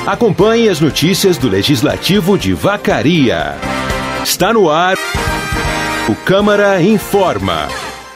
Acompanhe as notícias do Legislativo de Vacaria. Está no ar o Câmara Informa.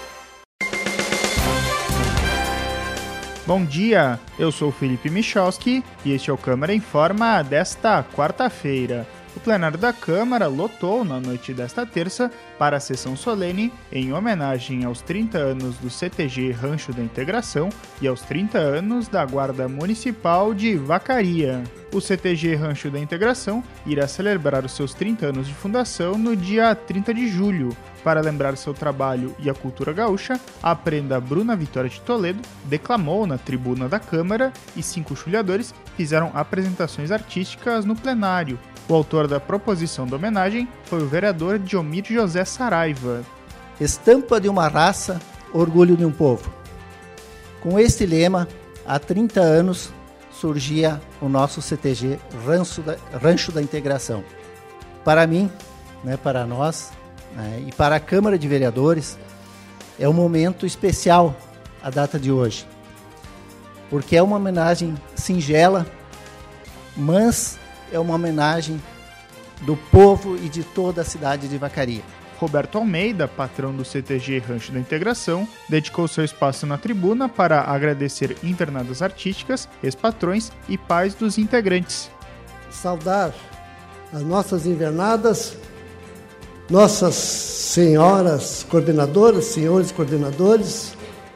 Bom dia, eu sou Felipe Michalski e este é o Câmara Informa desta quarta-feira. O plenário da Câmara lotou na noite desta terça para a sessão solene em homenagem aos 30 anos do CTG Rancho da Integração e aos 30 anos da Guarda Municipal de Vacaria. O CTG Rancho da Integração irá celebrar os seus 30 anos de fundação no dia 30 de julho. Para lembrar seu trabalho e a cultura gaúcha, a prenda Bruna Vitória de Toledo declamou na tribuna da Câmara e 5 chulhadores fizeram apresentações artísticas no plenário. O autor da proposição da homenagem foi o vereador Diomir José Saraiva. Estampa de uma raça, orgulho de um povo. Com este lema, há 30 anos surgia o nosso CTG Rancho da Integração. Para mim, para nós, e para a Câmara de Vereadores, é um momento especial a data de hoje, porque é uma homenagem singela, mas é uma homenagem do povo e de toda a cidade de Vacaria. Roberto Almeida, patrão do CTG Rancho da Integração, dedicou seu espaço na tribuna para agradecer internadas artísticas, ex-patrões e pais dos integrantes. Saudar as nossas invernadas, nossas senhoras coordenadoras, senhores coordenadores,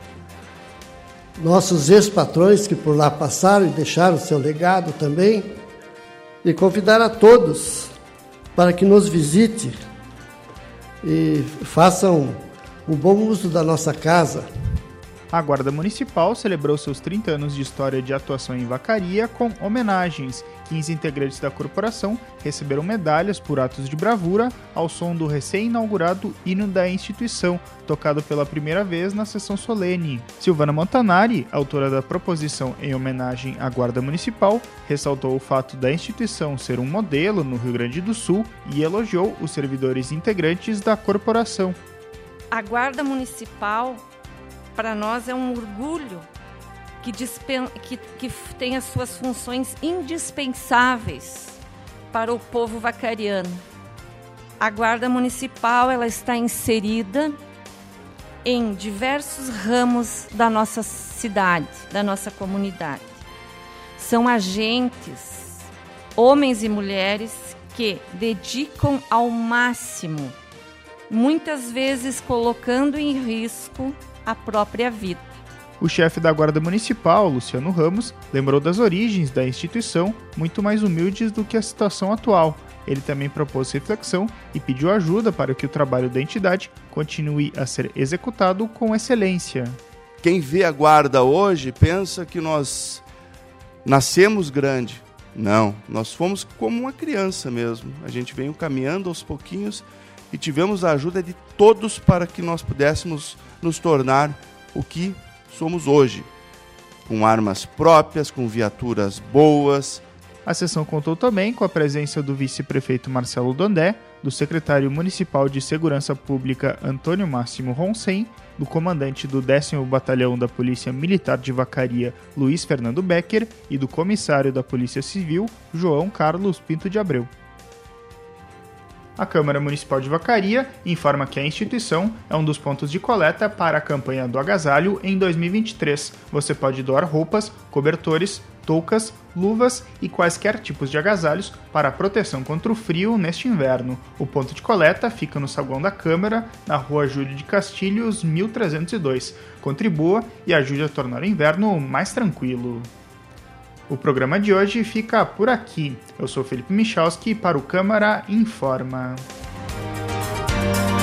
nossos ex-patrões que por lá passaram e deixaram seu legado também, e convidar a todos para que nos visite e façam um bom uso da nossa casa. A Guarda Municipal celebrou seus 30 anos de história de atuação em Vacaria com homenagens. 15 integrantes da corporação receberam medalhas por atos de bravura ao som do recém-inaugurado hino da instituição, tocado pela primeira vez na sessão solene. Silvana Montanari, autora da proposição em homenagem à Guarda Municipal, ressaltou o fato da instituição ser um modelo no Rio Grande do Sul e elogiou os servidores integrantes da corporação. A Guarda Municipal, para nós, é um orgulho que tem as suas funções indispensáveis para o povo vacariano. A Guarda Municipal ela está inserida em diversos ramos da nossa cidade, da nossa comunidade. São agentes, homens e mulheres, que dedicam ao máximo, muitas vezes colocando em risco a própria vida. O chefe da Guarda Municipal, Luciano Ramos, lembrou das origens da instituição, muito mais humildes do que a situação atual. Ele também propôs reflexão e pediu ajuda para que o trabalho da entidade continue a ser executado com excelência. Quem vê a Guarda hoje pensa que nós nascemos grande. Não, nós fomos como uma criança mesmo. A gente veio caminhando aos pouquinhos e tivemos a ajuda de todos para que nós pudéssemos nos tornar o que somos hoje, com armas próprias, com viaturas boas. A sessão contou também com a presença do vice-prefeito Marcelo Dondé, do secretário municipal de Segurança Pública Antônio Máximo Ronsen, do comandante do 10º Batalhão da Polícia Militar de Vacaria, Luiz Fernando Becker, e do comissário da Polícia Civil, João Carlos Pinto de Abreu. A Câmara Municipal de Vacaria informa que a instituição é um dos pontos de coleta para a campanha do agasalho em 2023. Você pode doar roupas, cobertores, toucas, luvas e quaisquer tipos de agasalhos para a proteção contra o frio neste inverno. O ponto de coleta fica no saguão da Câmara, na Rua Júlio de Castilhos, 1302. Contribua e ajude a tornar o inverno mais tranquilo. O programa de hoje fica por aqui. Eu sou Felipe Michalski para o Câmara Informa.